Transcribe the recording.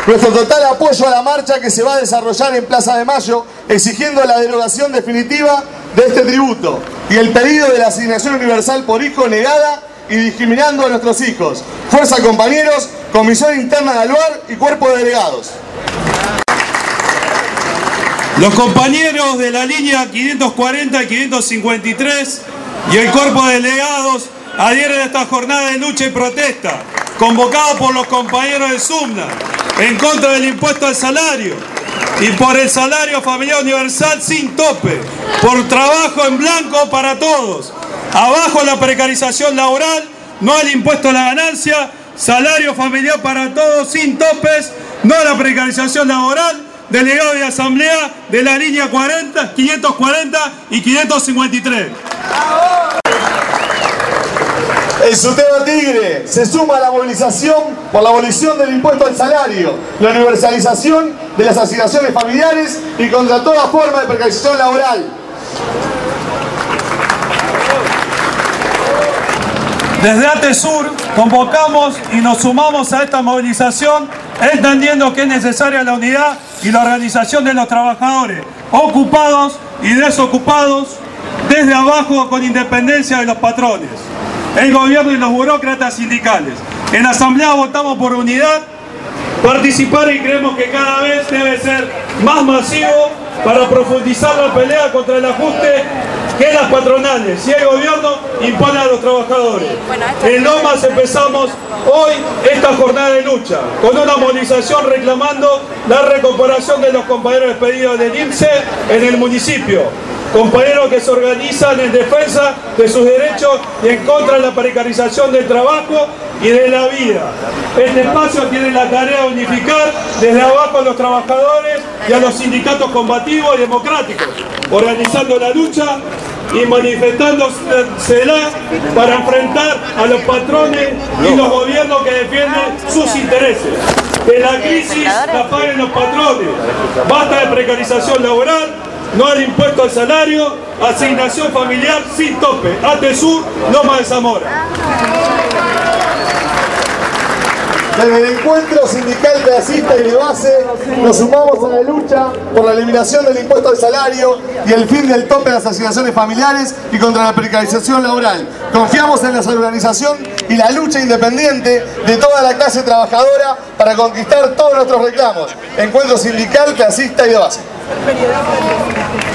Nuestro total apoyo a la marcha que se va a desarrollar en Plaza de Mayo, exigiendo la derogación definitiva de este tributo y el pedido de la asignación universal por hijo negada y discriminando a nuestros hijos. Fuerza, compañeros, Comisión Interna de Alvar y Cuerpo de Delegados. Los compañeros de la línea 540 y 553 y el Cuerpo de Delegados adhieren a esta jornada de lucha y protesta, convocada por los compañeros de SUMNA, en contra del impuesto al salario y por el salario familiar universal sin tope, por trabajo en blanco para todos, abajo la precarización laboral, no al impuesto a la ganancia, salario familiar para todos sin topes, no a la precarización laboral. Delegado de Asamblea de la línea 540 y 553. El SUTEBA Tigre se suma a la movilización por la abolición del impuesto al salario, la universalización de las asignaciones familiares y contra toda forma de precarización laboral. Desde ATESUR convocamos y nos sumamos a esta movilización entendiendo que es necesaria la unidad y la organización de los trabajadores, ocupados y desocupados, desde abajo con independencia de los patrones, el gobierno y los burócratas sindicales. En la Asamblea votamos por unidad, participar y creemos que cada vez debe ser más masivo para profundizar la pelea contra el ajuste que las patronales y el gobierno impone a los trabajadores. En Lomas empezamos hoy esta jornada de lucha con una movilización reclamando la recuperación de los compañeros despedidos del INSE en el municipio. Compañeros que se organizan en defensa de sus derechos y en contra de la precarización del trabajo y de la vida. Este espacio tiene la tarea de unificar desde abajo a los trabajadores y a los sindicatos combativos y democráticos, organizando la lucha y manifestándose para enfrentar a los patrones y los gobiernos que defienden sus intereses. Que la crisis la paguen los patrones. Basta de precarización laboral, no al impuesto al salario, asignación familiar sin tope. ATESUR, Lomas de Zamora. Desde el encuentro sindical clasista y de base nos sumamos a la lucha por la eliminación del impuesto al salario y el fin del tope de las asignaciones familiares y contra la precarización laboral. Confiamos en la organización y la lucha independiente de toda la clase trabajadora para conquistar todos nuestros reclamos. Encuentro sindical, clasista y de base.